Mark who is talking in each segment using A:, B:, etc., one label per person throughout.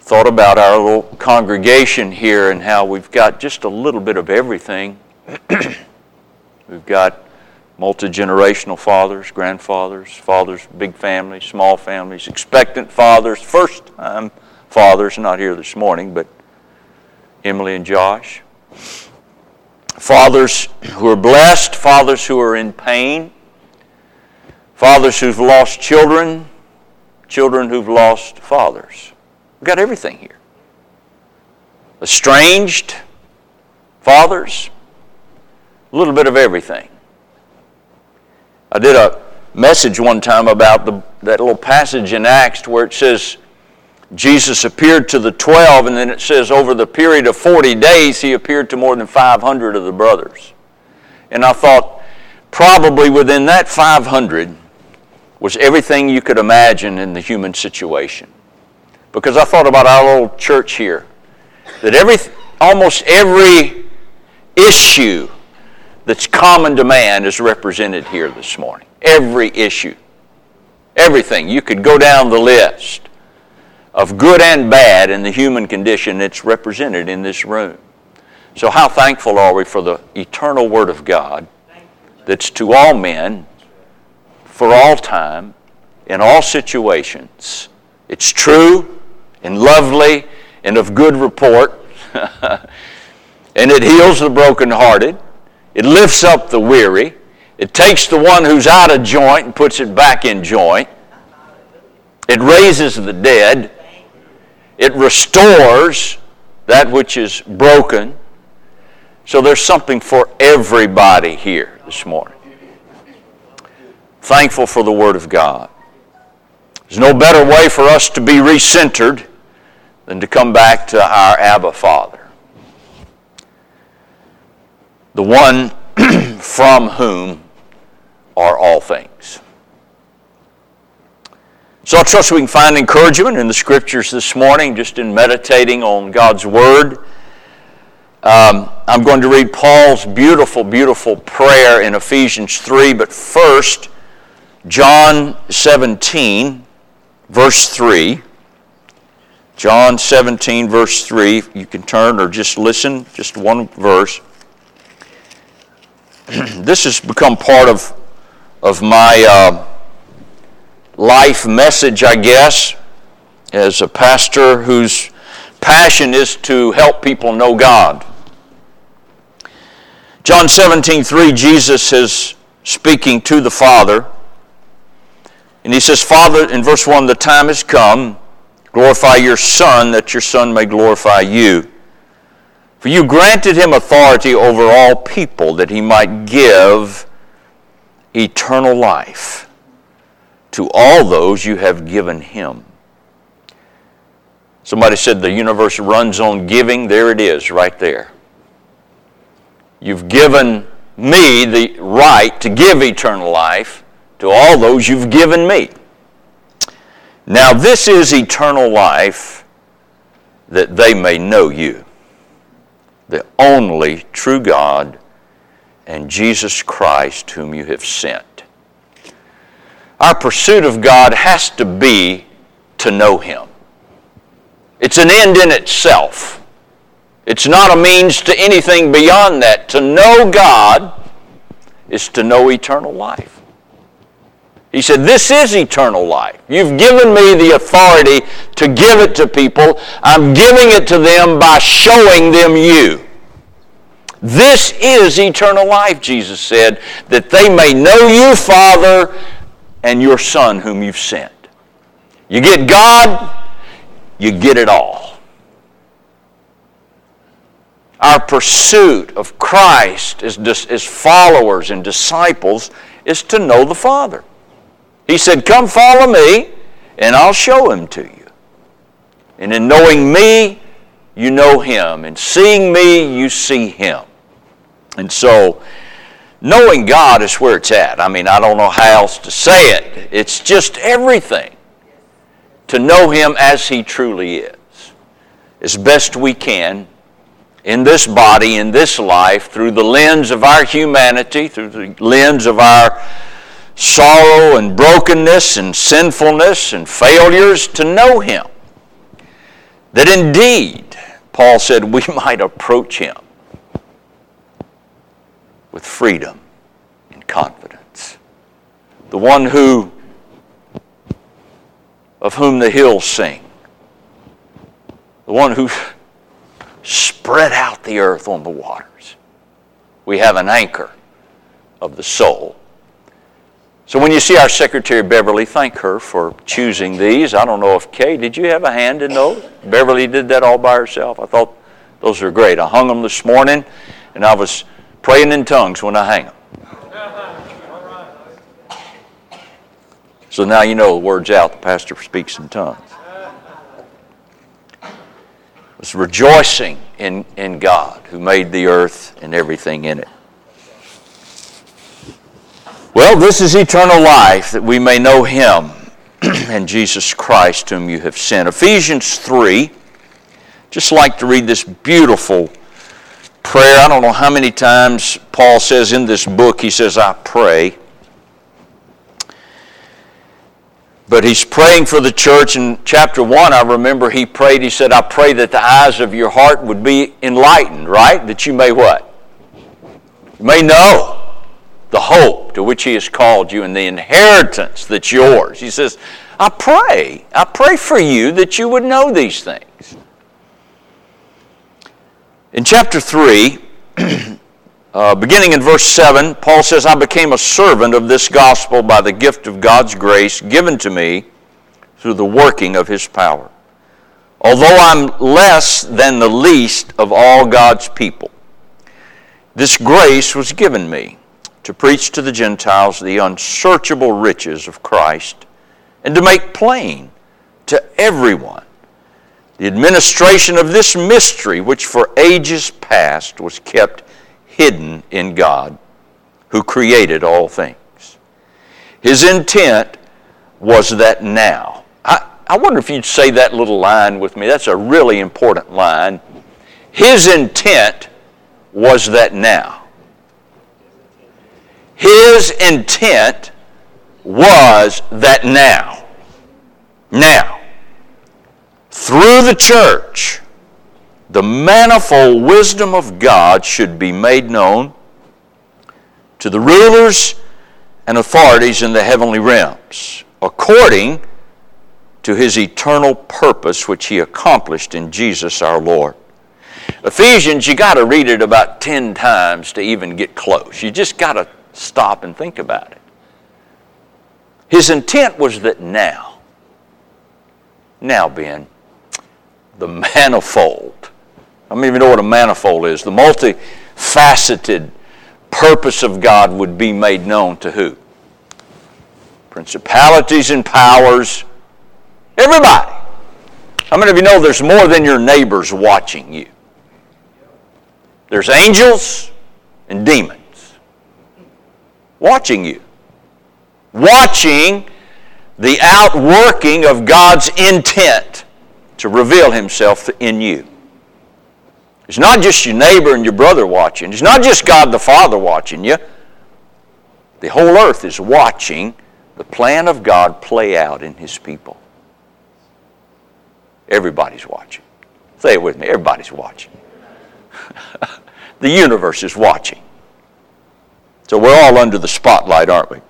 A: thought about our little congregation here and how we've got just a little bit of everything. We've got multi-generational fathers, grandfathers, fathers, big families, small families, expectant fathers, first-time fathers, not here this morning, but Emily and Josh. Fathers who are blessed, fathers who are in pain, fathers who've lost children, children who've lost fathers. We've got everything here. Estranged fathers, a little bit of everything. I did a message one time about that little passage in Acts where it says Jesus appeared to the 12, and then it says over the period of 40 days he appeared to more than 500 of the brothers. And I thought probably within that 500 was everything you could imagine in the human situation. Because I thought about our little church here, that almost every issue that's common to man is represented here this morning. Every issue. Everything. You could go down the list of good and bad in the human condition. It's represented in this room. So how thankful are we for the eternal Word of God that's to all men, for all time, in all situations. It's true and lovely and of good report. And it heals the brokenhearted. It lifts up the weary. It takes the one who's out of joint and puts it back in joint. It raises the dead. It restores that which is broken. So there's something for everybody here this morning. Thankful for the Word of God. There's no better way for us to be recentered than to come back to our Abba Father. The one from whom are all things. So I trust we can find encouragement in the Scriptures this morning, just in meditating on God's Word. I'm going to read Paul's beautiful, beautiful prayer in Ephesians 3, but first, John 17, verse 3. John 17, verse 3. You can turn or just listen, just one verse. This has become part of my life message, I guess, as a pastor whose passion is to help people know God. John 17:3, Jesus is speaking to the Father, and he says, Father, in verse 1, the time has come, glorify your Son, that your Son may glorify you. For you granted him authority over all people, that he might give eternal life to all those you have given him. Somebody said the universe runs on giving. There it is, right there. You've given me the right to give eternal life to all those you've given me. Now this is eternal life, that they may know you, the only true God, and Jesus Christ whom you have sent. Our pursuit of God has to be to know him. It's an end in itself. It's not a means to anything beyond that. To know God is to know eternal life. He said, this is eternal life. You've given me the authority to give it to people. I'm giving it to them by showing them you. This is eternal life, Jesus said, that they may know you, Father, and your Son whom you've sent. You get God, you get it all. Our pursuit of Christ as followers and disciples is to know the Father. He said, come follow me, and I'll show him to you. And in knowing me, you know him. In seeing me, you see him. And so, knowing God is where it's at. I mean, I don't know how else to say it. It's just everything. To know him as he truly is. As best we can in this body, in this life, through the lens of our humanity, through the lens of our sorrow and brokenness and sinfulness and failures, to know him. that indeed, Paul said, we might approach him with freedom and confidence. The one of whom the hills sing. The one who spread out the earth on the waters. We have an anchor of the soul. So when you see our Secretary Beverly, thank her for choosing these. I don't know if Kay, did you have a hand in those? Beverly did that all by herself. I thought those are great. I hung them this morning, and I was praying in tongues when I hang them. So now you know the word's out, the pastor speaks in tongues. I was rejoicing in God who made the earth and everything in it. Well, this is eternal life, that we may know Him and Jesus Christ whom you have sent. Ephesians 3, just like to read this beautiful prayer. I don't know how many times Paul says in this book, he says, I pray. But he's praying for the church. In chapter 1, I remember he prayed, he said, I pray that the eyes of your heart would be enlightened, right? That you may what? You may know the hope to which He has called you and the inheritance that's yours. He says, I pray for you that you would know these things. In chapter 3, beginning in verse 7, Paul says, I became a servant of this gospel by the gift of God's grace given to me through the working of His power. Although I'm less than the least of all God's people, this grace was given me to preach to the Gentiles the unsearchable riches of Christ and to make plain to everyone the administration of this mystery which for ages past was kept hidden in God, who created all things. His intent was that now. I wonder if you'd say that little line with me. That's a really important line. His intent was that now. His intent was that now. Now, through the church, the manifold wisdom of God should be made known to the rulers and authorities in the heavenly realms, according to His eternal purpose which He accomplished in Jesus our Lord. Ephesians, you got to read it about 10 times to even get close. You just got to stop and think about it. His intent was that now, Ben, the manifold. I don't even know what a manifold is. The multifaceted purpose of God would be made known to who? Principalities and powers. Everybody. How many of you know there's more than your neighbors watching you? There's angels and demons watching you. Watching the outworking of God's intent to reveal Himself in you. It's not just your neighbor and your brother watching. It's not just God the Father watching you. The whole earth is watching the plan of God play out in His people. Everybody's watching. Say it with me. Everybody's watching. The universe is watching. So we're all under the spotlight, aren't we?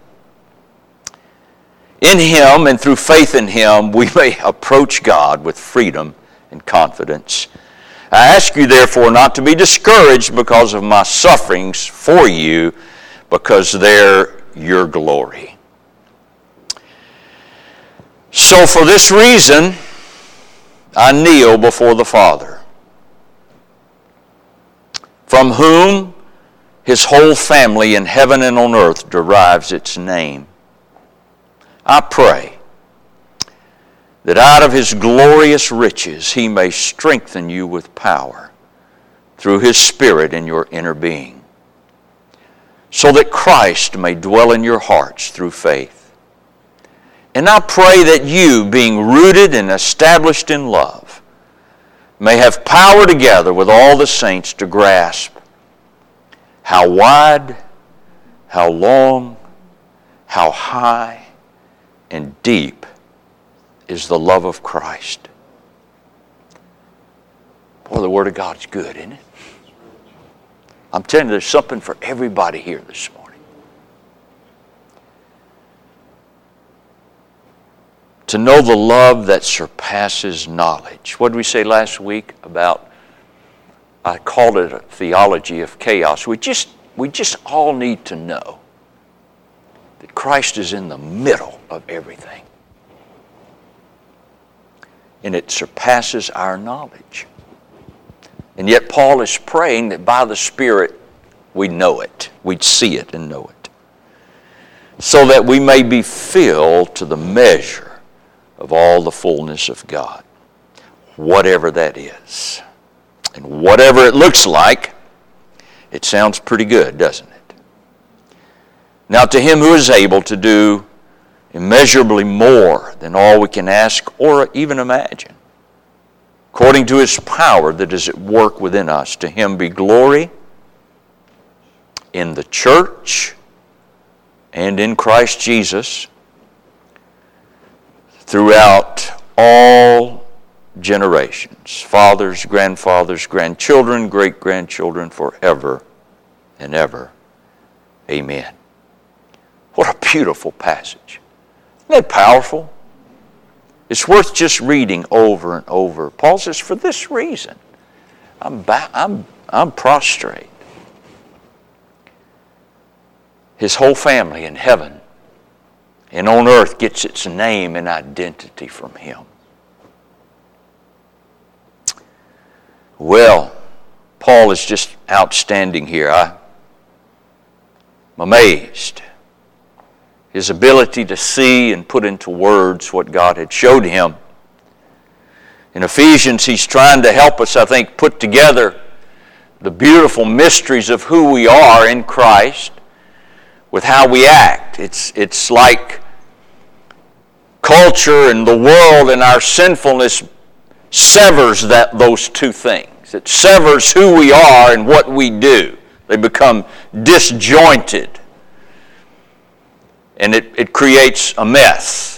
A: In Him and through faith in Him, we may approach God with freedom and confidence. I ask you, therefore, not to be discouraged because of my sufferings for you, because they're your glory. So for this reason, I kneel before the Father, from whom His whole family in heaven and on earth derives its name. I pray that out of His glorious riches He may strengthen you with power through His Spirit in your inner being, so that Christ may dwell in your hearts through faith. And I pray that you, being rooted and established in love, may have power together with all the saints to grasp how wide, how long, how high, and deep is the love of Christ. Well, the Word of God's good, isn't it? I'm telling you, there's something for everybody here this morning. To know the love that surpasses knowledge. What did we say last week about, I called it a theology of chaos. We just all need to know that Christ is in the middle of everything. And it surpasses our knowledge. And yet Paul is praying that by the Spirit we know it. We'd see it and know it. So that we may be filled to the measure of all the fullness of God. Whatever that is. And whatever it looks like, it sounds pretty good, doesn't it? Now to Him who is able to do immeasurably more than all we can ask or even imagine, according to His power that is at work within us, to Him be glory in the church and in Christ Jesus throughout all generations, fathers, grandfathers, grandchildren, great-grandchildren, forever and ever. Amen. What a beautiful passage. Isn't that powerful? It's worth just reading over and over. Paul says, for this reason, I'm prostrate. His whole family in heaven and on earth gets its name and identity from Him. Well, Paul is just outstanding here. I'm amazed. His ability to see and put into words what God had showed him. In Ephesians, he's trying to help us, I think, put together the beautiful mysteries of who we are in Christ with how we act. It's like culture and the world and our sinfulness severs those two things. It severs who we are and what we do. They become disjointed. And it creates a mess.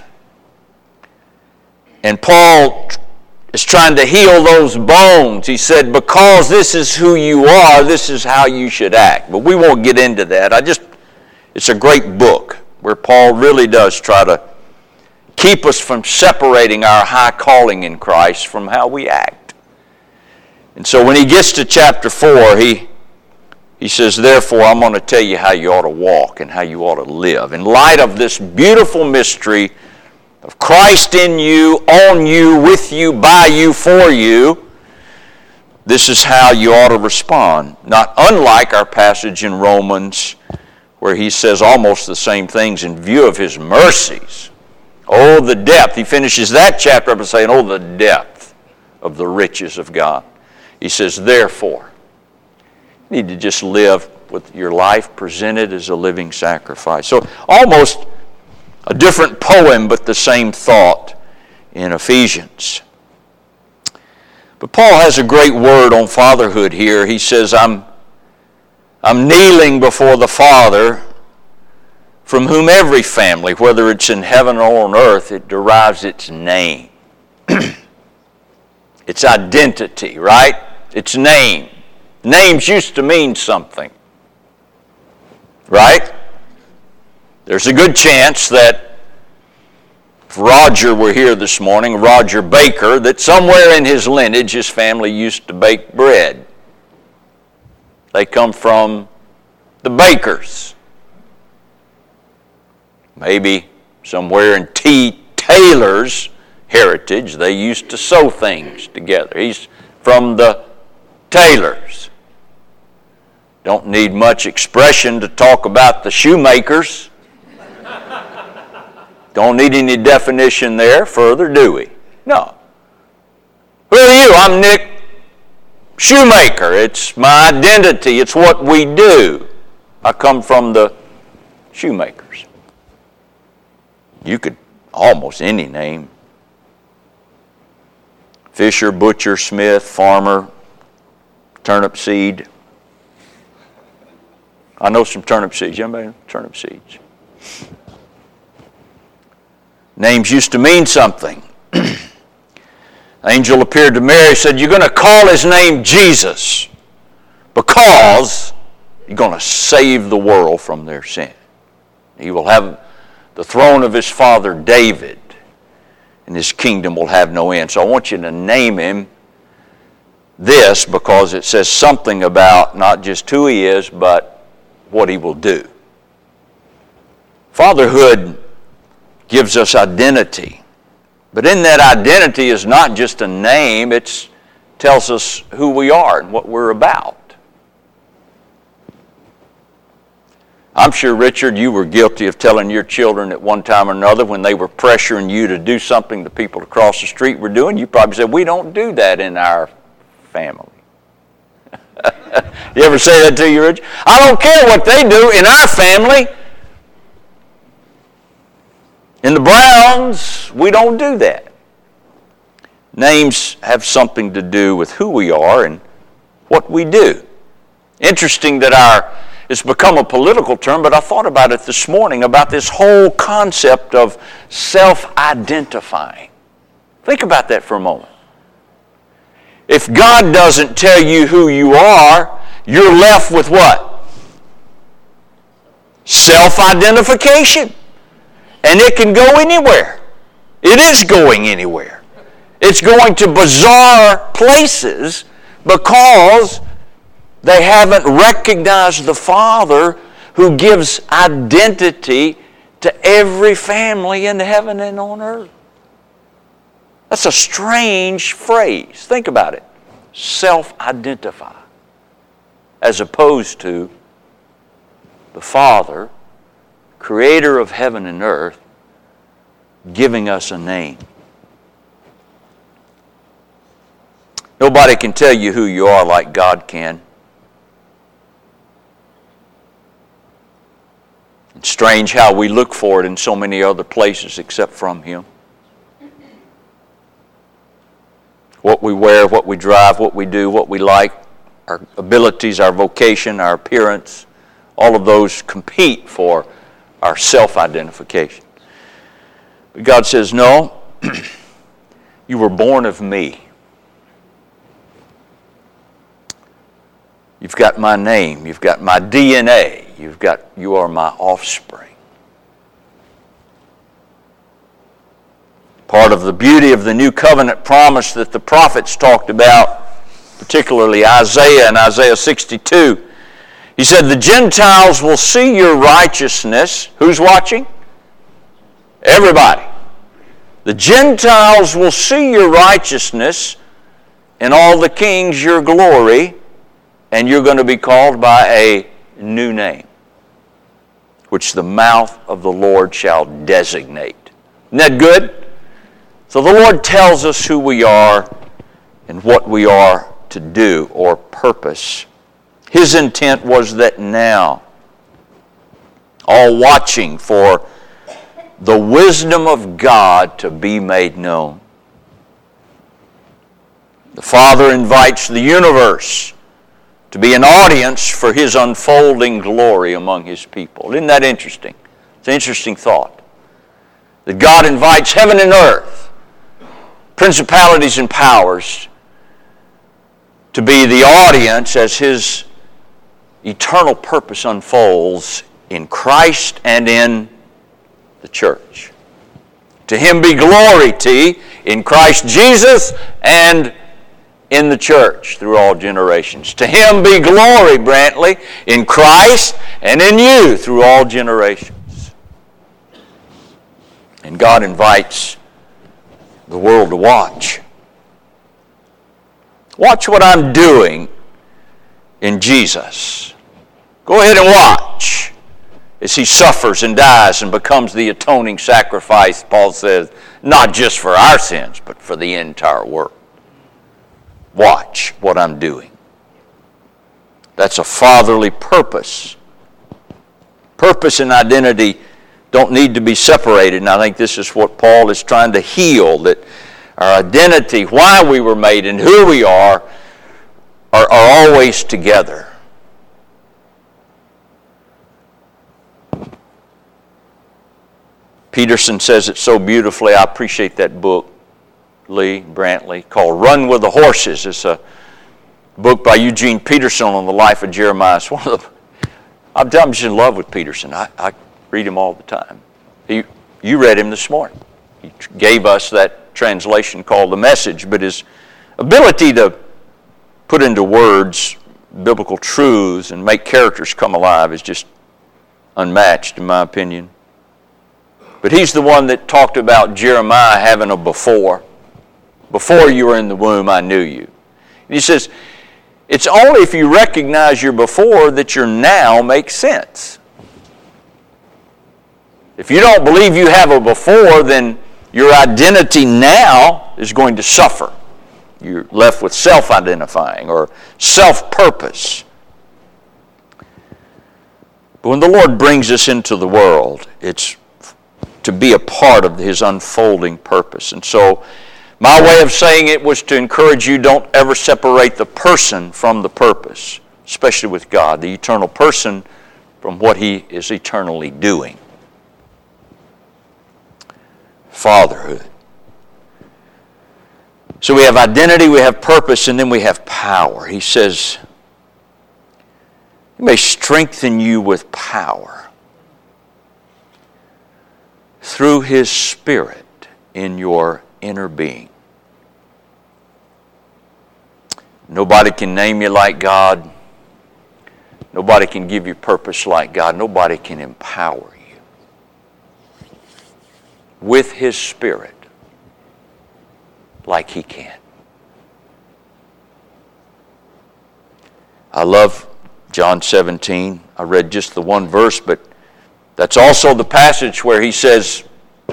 A: And Paul is trying to heal those bones. He said, because this is who you are, this is how you should act. But we won't get into that. It's a great book where Paul really does try to keep us from separating our high calling in Christ from how we act. And so when he gets to chapter 4, he says, therefore, I'm going to tell you how you ought to walk and how you ought to live. In light of this beautiful mystery of Christ in you, on you, with you, by you, for you, this is how you ought to respond. Not unlike our passage in Romans, where he says almost the same things in view of his mercies. Oh, the depth. He finishes that chapter up by saying, oh, the depth of the riches of God. He says, therefore, you need to just live with your life presented as a living sacrifice. So almost a different poem, but the same thought in Ephesians. But Paul has a great word on fatherhood here. He says, I'm kneeling before the Father, from whom every family, whether it's in heaven or on earth, it derives its name. Its identity, right? Its name. Names used to mean something. Right? There's a good chance that if Roger were here this morning, Roger Baker, that somewhere in his lineage his family used to bake bread. They come from the bakers. Maybe somewhere in T. Taylor's heritage, they used to sew things together. He's from the Taylors. Don't need much expression to talk about the shoemakers. Don't need any definition there further, do we? No. Who are you? I'm Nick Shoemaker. It's my identity. It's what we do. I come from the shoemakers. You could almost any name. Fisher, butcher, smith, farmer, turnip seed. I know some turnip seeds. Anybody know turnip seeds? Names used to mean something. Angel appeared to Mary and said, you're going to call his name Jesus because you're going to save the world from their sin. He will have the throne of his father David, and his kingdom will have no end. So I want you to name him this because it says something about not just who he is, but what he will do. Fatherhood gives us identity. But in that identity is not just a name, it tells us who we are and what we're about. I'm sure, Richard, you were guilty of telling your children at one time or another when they were pressuring you to do something the people across the street were doing, you probably said, we don't do that in our family. You ever say that to you, Richard? I don't care what they do in our family. In the Browns, we don't do that. Names have something to do with who we are and what we do. Interesting that it's become a political term, but I thought about it this morning, about this whole concept of self-identifying. Think about that for a moment. If God doesn't tell you who you are, you're left with what? Self-identification. And it can go anywhere. It is going anywhere. It's going to bizarre places because they haven't recognized the Father who gives identity to every family in heaven and on earth. That's a strange phrase. Think about it. Self-identify. As opposed to the Father, creator of heaven and earth, giving us a name. Nobody can tell you who you are like God can. It's strange how we look for it in so many other places except from Him. What we wear, what we drive, what we do, what we like, our abilities, our vocation, our appearance, all of those compete for our self-identification. But God says, no, you were born of me. You've got my name. You've got my DNA. You are my offspring. Part of the beauty of the new covenant promise that the prophets talked about, particularly Isaiah and Isaiah 62, he said, the Gentiles will see your righteousness. Who's watching? Everybody. The Gentiles will see your righteousness, and all the kings your glory, and you're going to be called by a new name, which the mouth of the Lord shall designate. Isn't that good? So the Lord tells us who we are and what we are to do or purpose. His intent was that now, all watching for the wisdom of God to be made known. The Father invites the universe to be an audience for His unfolding glory among His people. Isn't that interesting? It's an interesting thought. That God invites heaven and earth, principalities and powers, to be the audience as His eternal purpose unfolds in Christ and in the church. To Him be glory in Christ Jesus and in the church through all generations. To Him be glory, Brantley, in Christ and in you through all generations. And God invites the world to watch. Watch what I'm doing in Jesus. Go ahead and watch as He suffers and dies and becomes the atoning sacrifice, Paul says, not just for our sins, but for the entire world. Watch what I'm doing. That's a fatherly purpose. Purpose and identity don't need to be separated, and I think this is what Paul is trying to heal, that our identity, why we were made and who we are always together. Peterson says it so beautifully. I appreciate that book. Lee Brantley called Run with the Horses. It's a book by Eugene Peterson on the life of Jeremiah. It's one of the, I'm just in love with Peterson. I read him all the time. You read him this morning. He gave us that translation called The Message, but his ability to put into words biblical truths and make characters come alive is just unmatched, in my opinion. But he's the one that talked about Jeremiah having a before. Before you were in the womb, I knew you. And he says, it's only if you recognize your before that your now makes sense. If you don't believe you have a before, then your identity now is going to suffer. You're left with self-identifying or self-purpose. But when the Lord brings us into the world, it's to be a part of His unfolding purpose. And so my way of saying it was to encourage you, don't ever separate the person from the purpose, especially with God, the eternal person from what He is eternally doing. Fatherhood. So we have identity, we have purpose, and then we have power. He says, He may strengthen you with power through His Spirit in your inner being. Nobody can name you like God. Nobody can give you purpose like God. Nobody can empower you with His Spirit like He can. I love John 17. I read just the one verse, but that's also the passage where He says,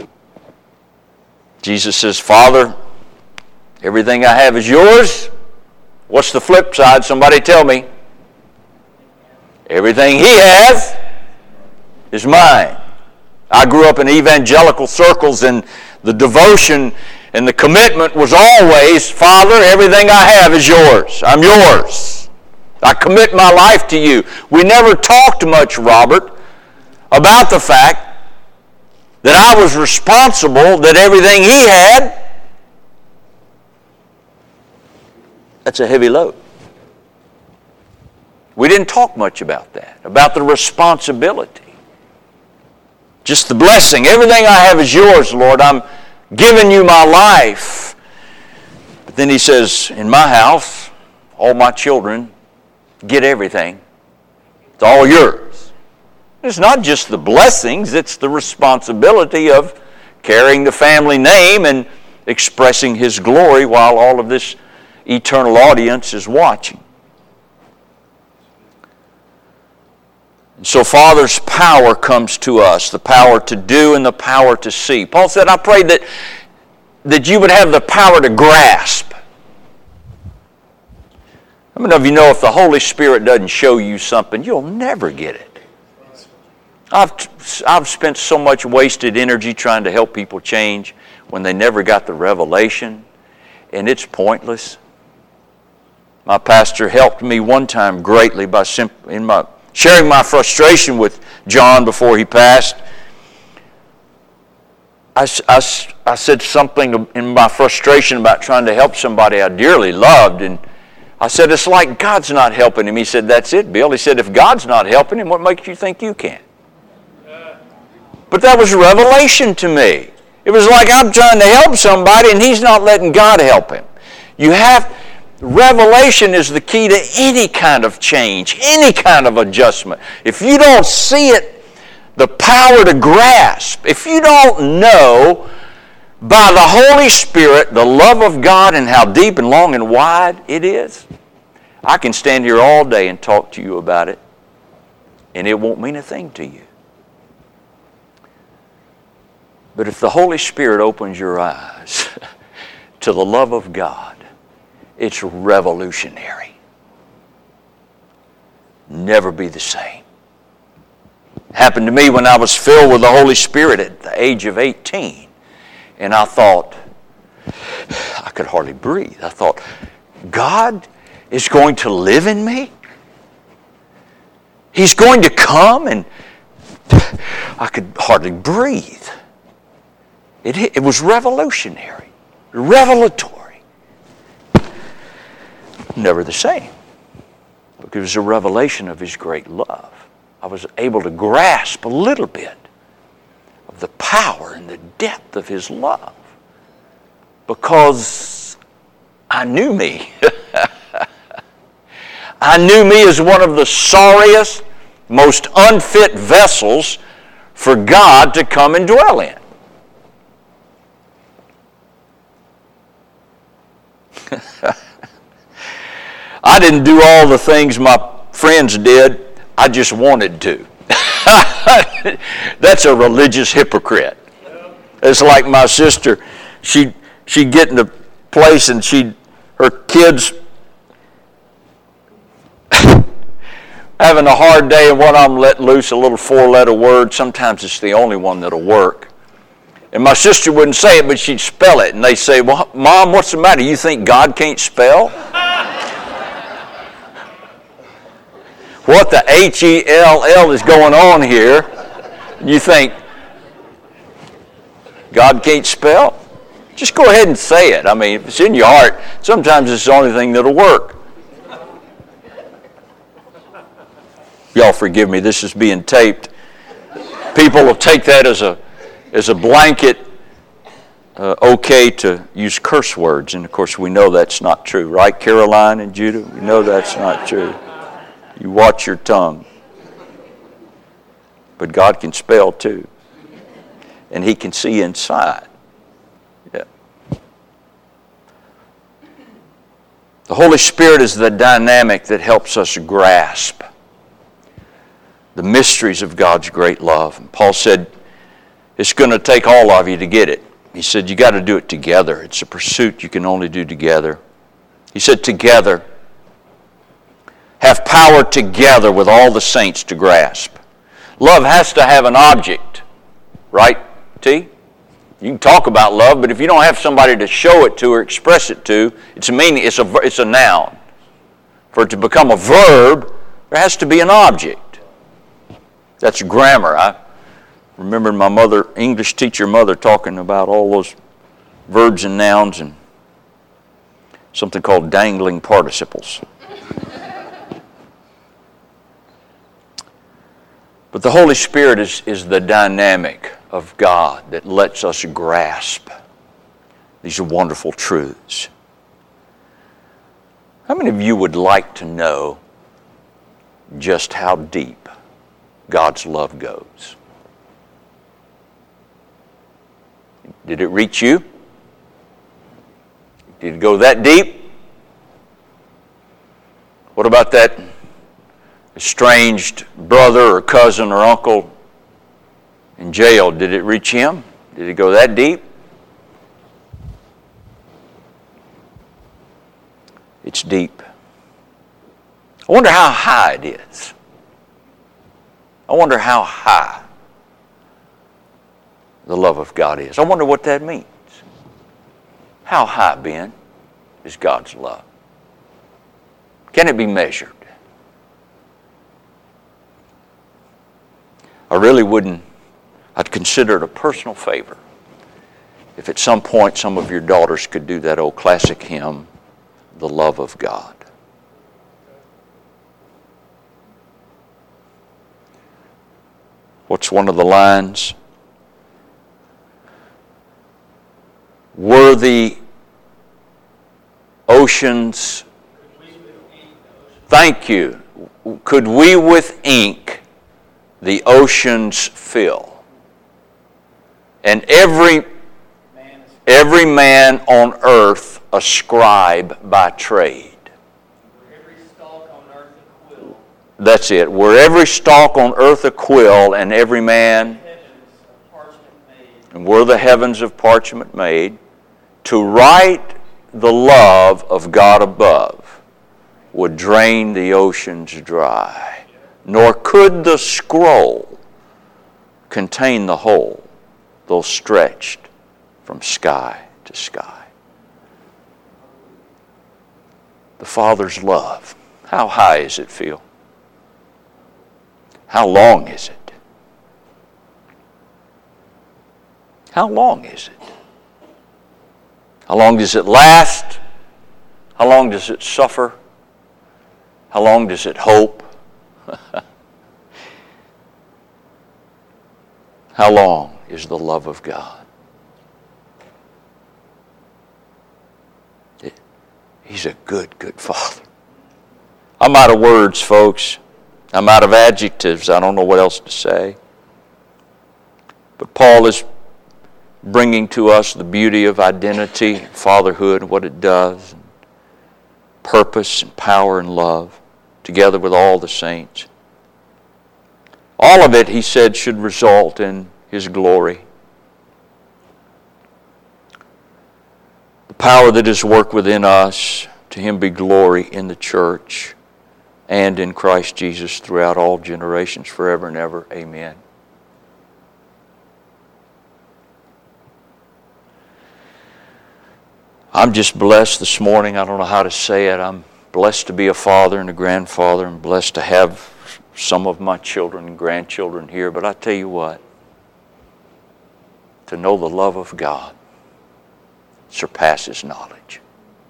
A: Jesus says, Father, everything I have is yours. What's the flip side? Somebody tell me. Everything He has is mine. I grew up in evangelical circles, and the devotion and the commitment was always, Father, everything I have is yours. I'm yours. I commit my life to you. We never talked much, Robert, about the fact that I was responsible, that everything He had, that's a heavy load. We didn't talk much about that, about the responsibility. Just the blessing. Everything I have is yours, Lord. I'm giving you my life. But then He says, in my house, all my children get everything. It's all yours. It's not just the blessings, it's the responsibility of carrying the family name and expressing His glory while all of this eternal audience is watching. And so Father's power comes to us, the power to do and the power to see. Paul said, I prayed that you would have the power to grasp. How many of you know if the Holy Spirit doesn't show you something, you'll never get it? I've spent so much wasted energy trying to help people change when they never got the revelation, and it's pointless. My pastor helped me one time greatly by sharing my frustration with John before he passed. I said something in my frustration about trying to help somebody I dearly loved, and I said, it's like God's not helping him. He said, that's it, Bill. He said, if God's not helping him, what makes you think you can? But that was revelation to me. It was like I'm trying to help somebody and He's not letting God help him. Revelation is the key to any kind of change, any kind of adjustment. If you don't see it, the power to grasp, if you don't know by the Holy Spirit the love of God and how deep and long and wide it is, I can stand here all day and talk to you about it, and it won't mean a thing to you. But if the Holy Spirit opens your eyes to the love of God, it's revolutionary. Never be the same. Happened to me when I was filled with the Holy Spirit at the age of 18. And I thought, I could hardly breathe. I thought, God is going to live in me? He's going to come? And I could hardly breathe. It was revolutionary. revelatory. Never the same. Because it was a revelation of His great love. I was able to grasp a little bit of the power and the depth of His love. Because I knew me. I knew me as one of the sorriest, most unfit vessels for God to come and dwell in. I didn't do all the things my friends did. I just wanted to. That's a religious hypocrite. It's like my sister. She'd get in a place and her kids having a hard day, and one of them let loose a little 4-letter word. Sometimes it's the only one that'll work. And my sister wouldn't say it, but she'd spell it. And they say, "Well, Mom, what's the matter? You think God can't spell?" What the H-E-L-L is going on here? You think God can't spell? Just go ahead and say it. I mean, if it's in your heart, sometimes it's the only thing that'll work. Y'all forgive me, this is being taped. People will take that as a blanket okay to use curse words. And of course we know that's not true. Right, Caroline and Judah? We know that's not true. You watch your tongue. But God can spell too. And He can see inside. Yeah. The Holy Spirit is the dynamic that helps us grasp the mysteries of God's great love. And Paul said, it's going to take all of you to get it. He said, you got to do it together. It's a pursuit you can only do together. He said, together. Have power together with all the saints to grasp. Love has to have an object. Right, T? You can talk about love, but if you don't have somebody to show it to or express it to, it's a noun. For it to become a verb, there has to be an object. That's grammar. I remember my English teacher mother, talking about all those verbs and nouns and something called dangling participles. But the Holy Spirit is the dynamic of God that lets us grasp these wonderful truths. How many of you would like to know just how deep God's love goes? Did it reach you? Did it go that deep? What about that estranged brother or cousin or uncle in jail? Did it reach him? Did it go that deep? It's deep. I wonder how high it is. I wonder how high the love of God is. I wonder what that means. How high, Ben, is God's love? Can it be measured? I'd consider it a personal favor if at some point some of your daughters could do that old classic hymn, The Love of God. What's one of the lines? Were the oceans, thank you, could we with ink the oceans fill, and every man on earth a scribe by trade.
B: Every stalk on earth a quill.
A: That's it. Were every stalk on earth a quill, and every man, and were the heavens of parchment made, to write the love of God above would drain the oceans dry. Nor could the scroll contain the whole, though stretched from sky to sky. The Father's love, how high does it feel? How long is it? How long is it? How long does it last? How long does it suffer? How long does it hope? How long is the love of God? He's a good, good Father. I'm out of words, folks. I'm out of adjectives. I don't know what else to say. But Paul is bringing to us the beauty of identity, fatherhood, what it does, purpose and power and love, together with all the saints. All of it, he said, should result in His glory. The power that is worked within us, to Him be glory in the church and in Christ Jesus throughout all generations, forever and ever. Amen. I'm just blessed this morning. I don't know how to say it. I'm blessed to be a father and a grandfather. I'm blessed to have some of my children and grandchildren here. But I tell you what, to know the love of God surpasses knowledge.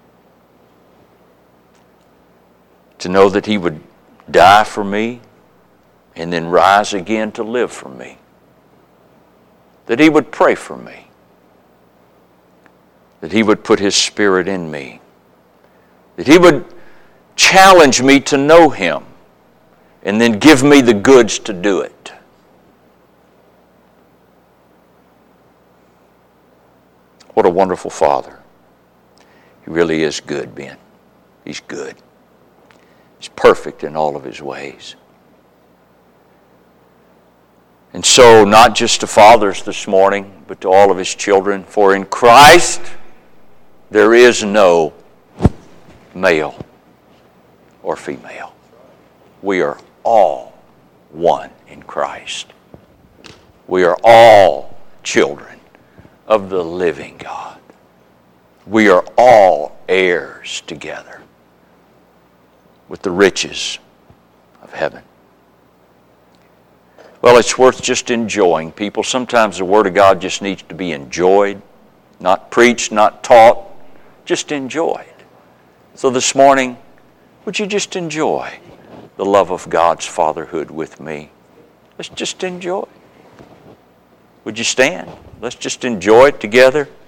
A: To know that He would die for me and then rise again to live for me. That He would pray for me. That He would put His Spirit in me. That He would challenge me to know Him and then give me the goods to do it. What a wonderful Father. He really is good, Ben. He's good. He's perfect in all of His ways. And so, not just to fathers this morning, but to all of His children, for in Christ there is no male or female. We are all one in Christ. We are all children of the living God. We are all heirs together with the riches of heaven. Well, it's worth just enjoying, people. Sometimes the Word of God just needs to be enjoyed, not preached, not taught, just enjoyed. So this morning, would you just enjoy the love of God's fatherhood with me? Let's just enjoy. Would you stand? Let's just enjoy it together.